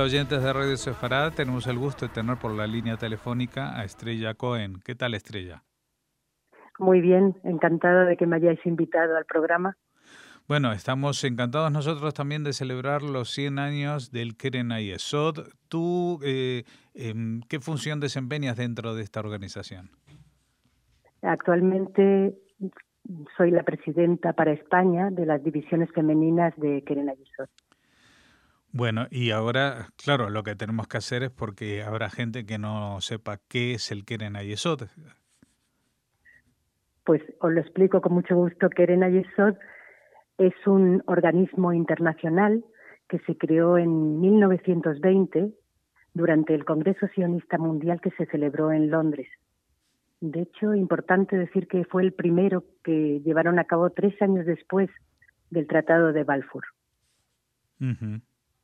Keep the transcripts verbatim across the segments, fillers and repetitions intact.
oyentes de Radio Sefarad, tenemos el gusto de tener por la línea telefónica a Estrella Cohen. ¿Qué tal, Estrella? Muy bien, encantada de que me hayáis invitado al programa. Bueno, estamos encantados nosotros también de celebrar los cien años del Keren Hayesod. ¿Tú eh, eh, qué función desempeñas dentro de esta organización? Actualmente soy la presidenta para España de las divisiones femeninas de Keren Hayesod. Bueno, y ahora, claro, lo que tenemos que hacer es porque habrá gente que no sepa qué es el Keren Hayesod. Pues os lo explico con mucho gusto. Keren Hayesod es un organismo internacional que se creó en mil novecientos veinte durante el Congreso Sionista Mundial que se celebró en Londres. De hecho, importante decir que fue el primero que llevaron a cabo tres años después del Tratado de Balfour. Uh-huh.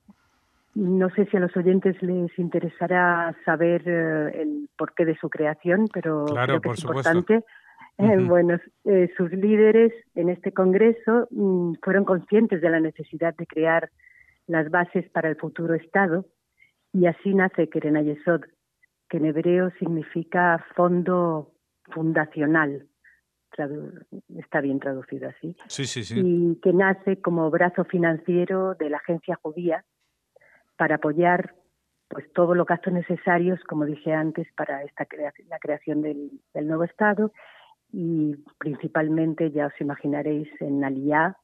No sé si a los oyentes les interesará saber eh, el porqué de su creación, pero Claro, creo que por es supuesto. importante. Uh-huh. Eh, bueno, eh, sus líderes en este congreso mm, fueron conscientes de la necesidad de crear las bases para el futuro Estado, y así nace Keren Hayesod, que en hebreo significa fondo fundacional. Tradu- está bien traducido así. Sí, sí, sí. Y que nace como brazo financiero de la agencia judía para apoyar pues todos los gastos necesarios, como dije antes, para esta crea- la creación del, del nuevo Estado, y principalmente, ya os imaginaréis, en Aliyá,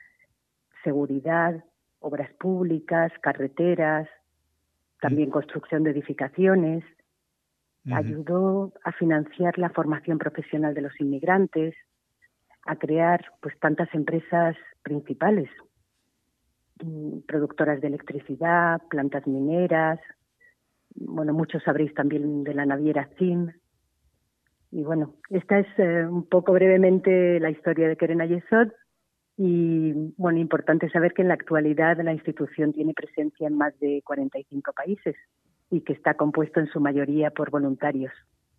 seguridad, obras públicas, carreteras, también construcción de edificaciones. Uh-huh. Ayudó a financiar la formación profesional de los inmigrantes, a crear pues tantas empresas principales, productoras de electricidad, plantas mineras. Bueno, muchos sabréis también de la naviera Zim. Y bueno, esta es eh, un poco brevemente la historia de Keren Hayesod. Y bueno, importante saber que en la actualidad la institución tiene presencia en más de cuarenta y cinco países y que está compuesto en su mayoría por voluntarios.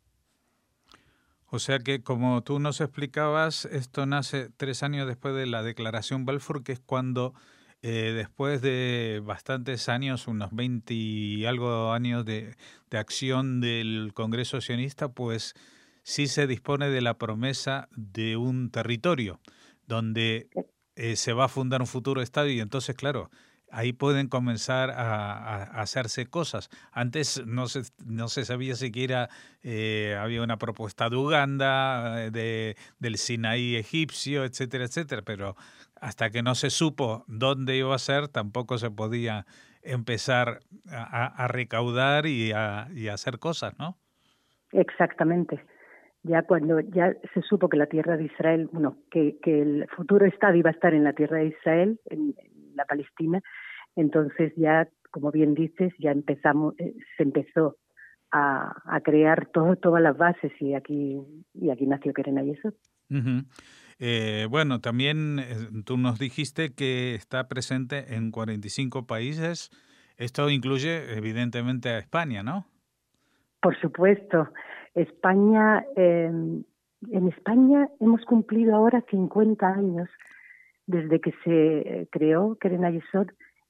O sea que, como tú nos explicabas, esto nace tres años después de la Declaración Balfour, que es cuando, eh, después de bastantes años, unos veinte y algo años de, de acción del Congreso Sionista, pues sí se dispone de la promesa de un territorio donde eh, se va a fundar un futuro Estado y entonces, claro, ahí pueden comenzar a, a, a hacerse cosas. Antes no se, no se sabía siquiera, eh, había una propuesta de Uganda, de, del Sinaí egipcio, etcétera, etcétera, pero hasta que no se supo dónde iba a ser, tampoco se podía empezar a, a recaudar y a, y a hacer cosas, ¿no? Exactamente. Ya cuando ya se supo que la tierra de Israel, bueno, que, que el futuro Estado iba a estar en la tierra de Israel, en, en la Palestina, entonces ya, como bien dices, ya empezamos, eh, se empezó a, a crear todo, todas las bases y aquí y aquí nació Keren Hayesod. Uh-huh. Eh, bueno, también eh, tú nos dijiste que está presente en cuarenta y cinco países. Esto incluye evidentemente a España, ¿no? Por supuesto. España, eh, en España hemos cumplido ahora cincuenta años desde que se creó Keren Hayesod,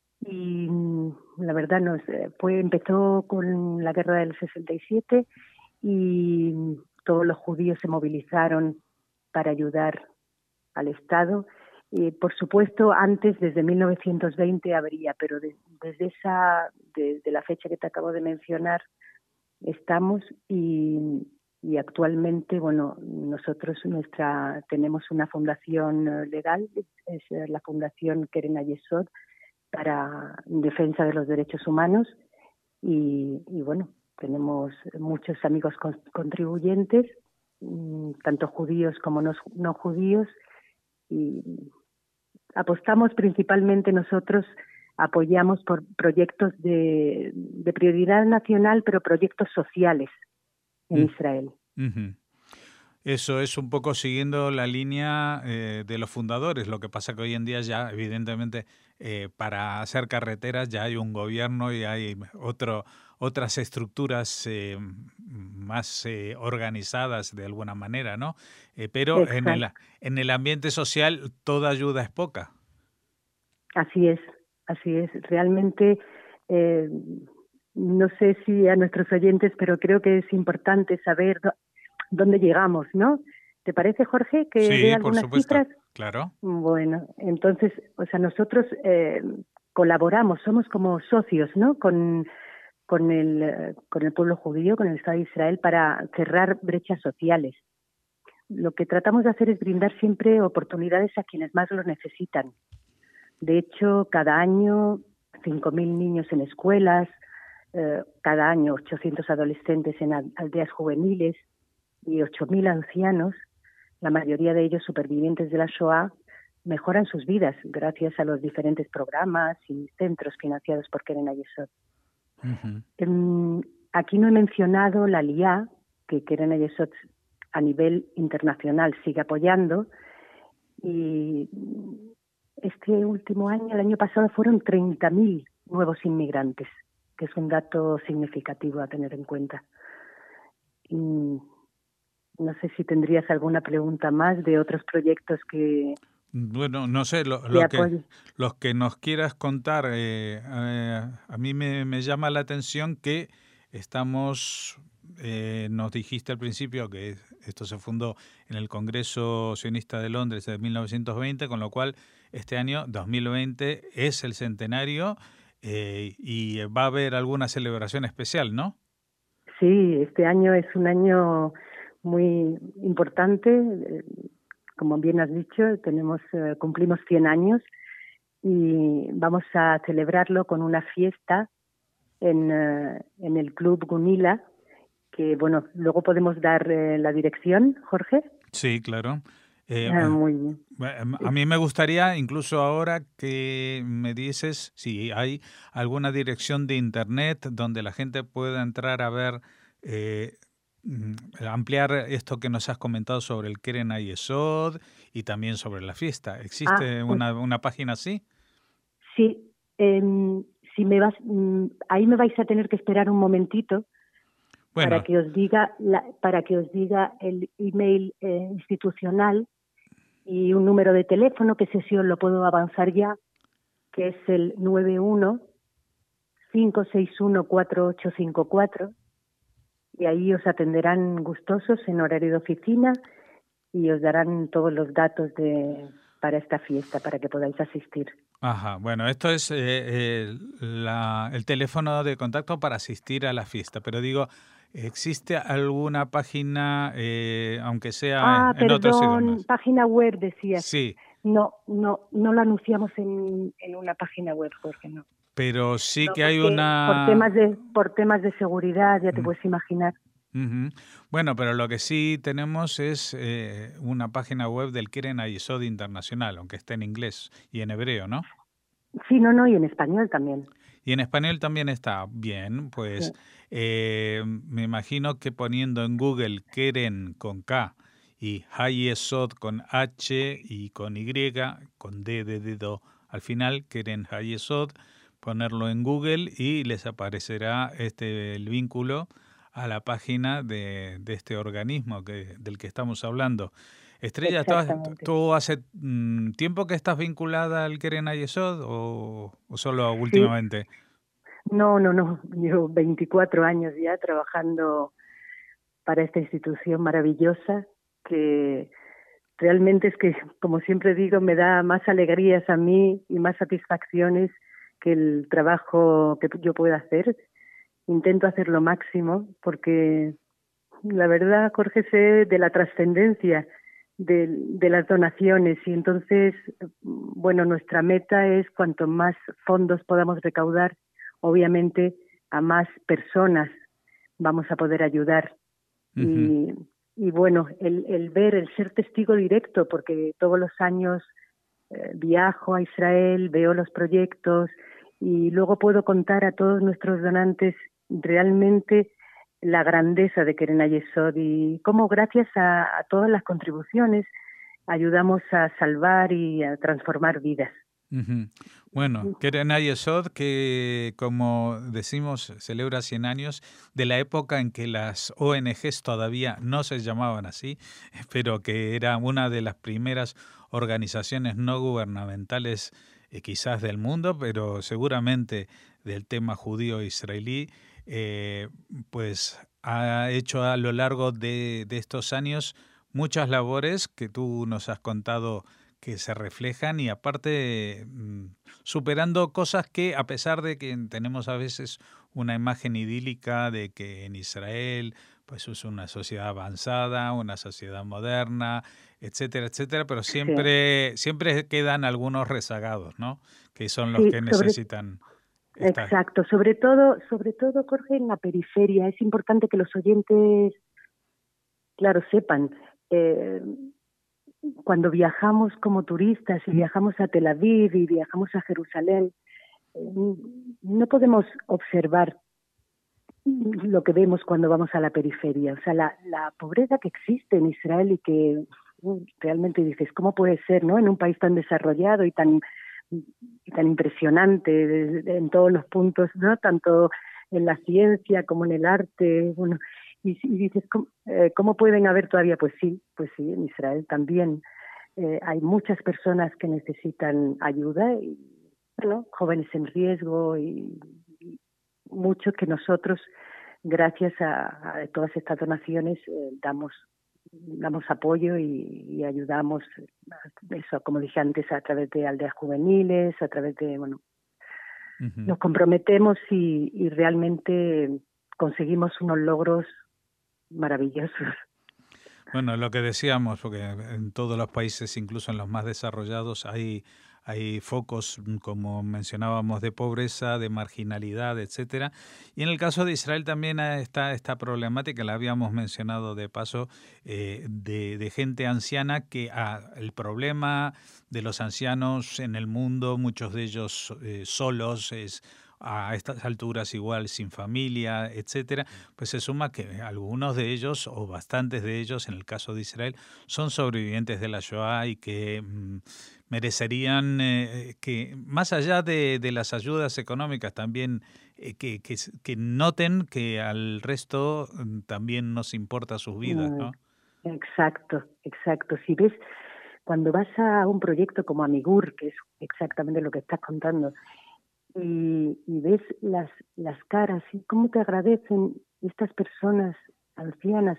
y la verdad nos fue empezó con la guerra del sesenta y siete y todos los judíos se movilizaron para ayudar al Estado. Y por supuesto, antes, desde mil novecientos veinte habría, pero de, desde esa, desde la fecha que te acabo de mencionar, estamos y, y actualmente, bueno, nosotros nuestra tenemos una fundación legal, es la Fundación Keren Hayesod para defensa de los derechos humanos y, y bueno, tenemos muchos amigos con, contribuyentes, tanto judíos como no, no judíos, y apostamos principalmente nosotros, apoyamos por proyectos de, de prioridad nacional, pero proyectos sociales en Mm. Israel. Uh-huh. Eso es un poco siguiendo la línea eh, de los fundadores. Lo que pasa que hoy en día ya, evidentemente, eh, para hacer carreteras ya hay un gobierno y hay otro, otras estructuras eh, más eh, organizadas de alguna manera, ¿no? Eh, pero en el, en el ambiente social toda ayuda es poca. Así es, así es. Realmente eh, no sé si a nuestros oyentes, pero creo que es importante saber dó- dónde llegamos, ¿no? ¿Te parece, Jorge, que dé Sí, por algunas supuesto, cifras? claro. Bueno, entonces, o sea, nosotros eh, colaboramos, somos como socios, ¿no? Con, con el, eh, con el pueblo judío, con el Estado de Israel, para cerrar brechas sociales. Lo que tratamos de hacer es brindar siempre oportunidades a quienes más lo necesitan. De hecho, cada año cinco mil niños en escuelas, eh, cada año ochocientos adolescentes en aldeas juveniles y ocho mil ancianos, la mayoría de ellos supervivientes de la Shoah, mejoran sus vidas gracias a los diferentes programas y centros financiados por Keren Ayesot. Ujú. Um, aquí no he mencionado la L I A, que Keren Ayesot a nivel internacional sigue apoyando, y este último año, el año pasado, fueron treinta mil nuevos inmigrantes, que es un dato significativo a tener en cuenta. Y no sé si tendrías alguna pregunta más de otros proyectos que, Bueno, no sé, lo, que lo que apoyen. los que nos quieras contar, eh, eh, a mí me, me llama la atención que estamos, eh, nos dijiste al principio que esto se fundó en el Congreso Sionista de Londres de mil novecientos veinte, con lo cual este año, dos mil veinte, es el centenario, eh, y va a haber alguna celebración especial, ¿no? Sí, este año es un año muy importante. eh, Como bien has dicho, tenemos eh, cumplimos cien años y vamos a celebrarlo con una fiesta en, eh, en el Club Gunila, que bueno, luego podemos dar eh, la dirección, Jorge. Sí, claro. Eh, Ah, muy bien. Bueno, a Es- mí me gustaría, incluso ahora que me dices, si hay alguna dirección de internet donde la gente pueda entrar a ver, eh, mm, ampliar esto que nos has comentado sobre el Keren Ayesod y también sobre la fiesta. ah, ¿Existe pues una, una página así? sí, em, si me vas, mm, ahí me vais a tener que esperar un momentito para Bueno, que os diga la- para que os diga el email eh, institucional y un número de teléfono, que ese sí os lo puedo avanzar ya, que es el nueve uno cinco seis uno cuatro ocho cinco cuatro, y ahí os atenderán gustosos en horario de oficina y os darán todos los datos de para esta fiesta para que podáis asistir. ajá, bueno, esto es, eh, el, la- el teléfono de contacto para asistir a la fiesta, pero digo, ¿existe alguna página, eh, aunque sea Ah, en en otros perdón, idiomas? página web decías. Sí, No, no, no lo anunciamos en, en una página web, Jorge, no. pero sí No, que hay porque por temas una... de por temas de seguridad, ya te Mm, puedes imaginar. ujú. Bueno, pero lo que sí tenemos es, eh, una página web del Keren Ayesod Internacional, aunque esté en inglés y en hebreo, ¿no? Sí, no, no, y en español también. Y en español también está bien, pues, Sí. eh, me imagino que poniendo en Google Keren con K y Hayesod con H y con Y, con D de dedo al final, Keren Hayesod, ponerlo en Google y les aparecerá este el vínculo a la página de, de este organismo que, del que estamos hablando. Estrella, ¿tú, Exactamente. tú hace mm, tiempo que estás vinculada al Keren Ayesod o, o solo Sí, últimamente? no, no, no. Llevo veinticuatro años ya trabajando para esta institución maravillosa que realmente es que, como siempre digo, me da más alegrías a mí y más satisfacciones que el trabajo que yo pueda hacer. Intento hacer lo máximo porque la verdad, Jorge, sé de la trascendencia de, de las donaciones y entonces, bueno, nuestra meta es cuanto más fondos podamos recaudar, obviamente a más personas vamos a poder ayudar. Ujú. Y, y bueno, el, el ver, el ser testigo directo, porque todos los años eh, viajo a Israel, veo los proyectos y luego puedo contar a todos nuestros donantes realmente la grandeza de Keren Ayesod y cómo gracias a, a todas las contribuciones ayudamos a salvar y a transformar vidas. Ujú. Bueno, Keren Ayesod, que como decimos, celebra cien años de la época en que las O N Ges todavía no se llamaban así, pero que era una de las primeras organizaciones no gubernamentales, eh, quizás del mundo, pero seguramente del tema judío-israelí, eh, pues ha hecho a lo largo de, de estos años muchas labores que tú nos has contado que se reflejan y aparte mm, superando cosas que a pesar de que tenemos a veces una imagen idílica de que en Israel pues es una sociedad avanzada, una sociedad moderna, etcétera, etcétera, pero Sí, siempre siempre quedan algunos rezagados, ¿no? Que son los sí, que sobre, necesitan esta. exacto. Sobre todo, sobre todo, Jorge, en la periferia. Es importante que los oyentes, claro, sepan. Eh, cuando viajamos como turistas y viajamos a Tel Aviv y viajamos a Jerusalén, eh, no podemos observar lo que vemos cuando vamos a la periferia. O sea, la, la pobreza que existe en Israel y que uh, realmente dices, ¿cómo puede ser, no? En un país tan desarrollado y tan, y tan impresionante de, de, en todos los puntos, ¿no? Tanto en la ciencia como en el arte, bueno, y, y dices, ¿cómo, eh, ¿cómo pueden haber todavía? Pues sí, pues sí, en Israel también eh, hay muchas personas que necesitan ayuda y, bueno, jóvenes en riesgo y, y mucho que nosotros, gracias a, a todas estas donaciones, eh, damos damos apoyo y, y ayudamos, eso, como dije antes, a través de aldeas juveniles, a través de, bueno, Uh-huh. nos comprometemos y, y realmente conseguimos unos logros maravillosos. Bueno, lo que decíamos, porque en todos los países, incluso en los más desarrollados, hay, hay focos, como mencionábamos, de pobreza, de marginalidad, etcétera. Y en el caso de Israel también está esta problemática, la habíamos mencionado de paso, eh, de, de gente anciana que ah, el problema de los ancianos en el mundo, muchos de ellos eh, solos, es a estas alturas igual sin familia, etcétera, pues se suma que algunos de ellos o bastantes de ellos, en el caso de Israel, son sobrevivientes de la Shoah y que mm, merecerían eh, que, más allá de, de las ayudas económicas, también eh, que, que, que noten que al resto mm, también nos importa sus vidas, Mm, ¿no? exacto, exacto. Si ves, cuando vas a un proyecto como Amigur, que es exactamente lo que estás contando, y, y ves las, las caras y cómo te agradecen estas personas ancianas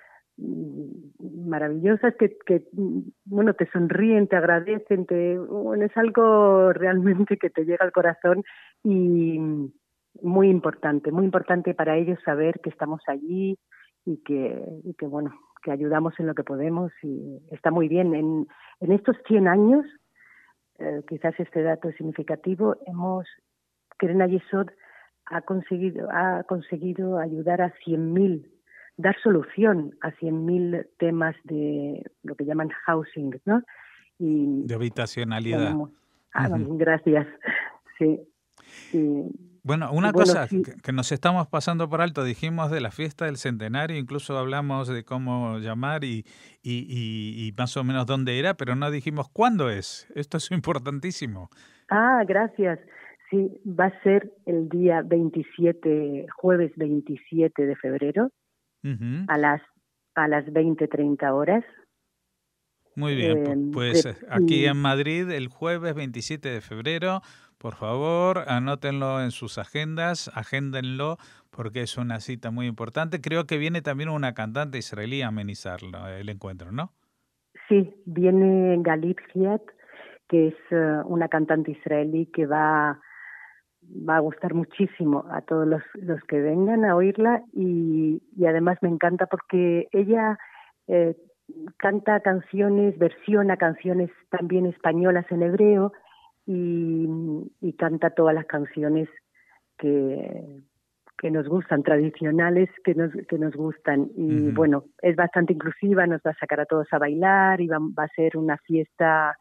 mm, maravillosas que, que, bueno, te sonríen, te agradecen, te, bueno, es algo realmente que te llega al corazón y muy importante, muy importante para ellos saber que estamos allí y que, y que bueno, que ayudamos en lo que podemos y está muy bien. En, en estos cien años, eh, quizás este dato es significativo, hemos, Keren Ayesod ha conseguido, ha conseguido ayudar a cien mil, dar solución a cien mil temas de lo que llaman housing, ¿no? Y, De habitacionalidad. bueno, ah, Uh-huh. gracias, sí. Y, Bueno, y una bueno, cosa sí. que, que nos estamos pasando por alto, dijimos de la fiesta del centenario, incluso hablamos de cómo llamar y, y, y, y más o menos dónde era, pero no dijimos cuándo es. Esto es importantísimo. Ah, gracias. Sí, va a ser el día veintisiete, jueves veintisiete de febrero, Uh-huh. a las a las veinte treinta horas. Muy bien, Eh, pu- pues de, eh, aquí en y, Madrid el jueves veintisiete de febrero, por favor, anótenlo en sus agendas, agéndenlo, porque es una cita muy importante. Creo que viene también una cantante israelí a amenizarlo, el encuentro, ¿no? sí, viene Galit Giat, que es uh, una cantante israelí que va, va a gustar muchísimo a todos los, los que vengan a oírla y, y además me encanta porque ella eh, canta canciones, versiona canciones también españolas en hebreo y, y canta todas las canciones que, que nos gustan, tradicionales que nos, que nos gustan. Y Uh-huh. bueno, es bastante inclusiva, nos va a sacar a todos a bailar y va, va a ser una fiesta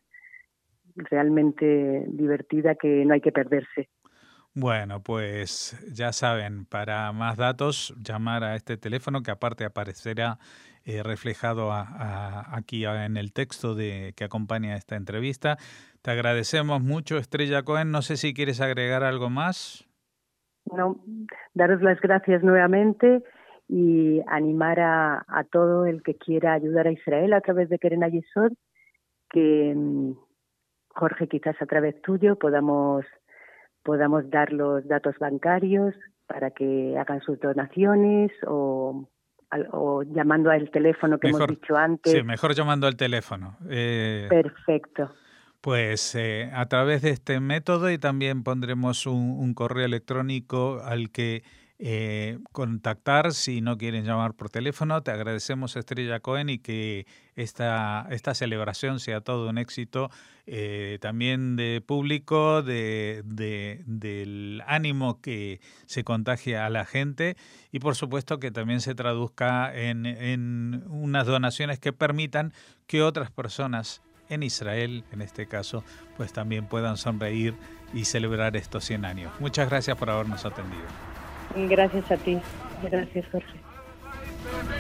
realmente divertida que no hay que perderse. Bueno, pues ya saben, para más datos, llamar a este teléfono que aparte aparecerá eh, reflejado a, a, aquí a, en el texto de, que acompaña esta entrevista. Te agradecemos mucho, Estrella Cohen. No sé si quieres agregar algo más. No, daros las gracias nuevamente y animar a, a todo el que quiera ayudar a Israel a través de Keren Ayesod, que Jorge, quizás a través tuyo podamos podamos dar los datos bancarios para que hagan sus donaciones o, o llamando al teléfono que mejor, hemos dicho antes. Sí, mejor llamando al teléfono. Eh, Perfecto. Pues eh, a través de este método, y también pondremos un, un correo electrónico al que eh, contactar si no quieren llamar por teléfono. Te agradecemos, Estrella Cohen, y que esta, esta celebración sea todo un éxito, eh, también de público, de, de, del ánimo que se contagia a la gente, y por supuesto que también se traduzca en, en unas donaciones que permitan que otras personas en Israel, en este caso, pues también puedan sonreír y celebrar estos cien años. Muchas gracias por habernos atendido. Gracias a ti. Gracias, Jorge.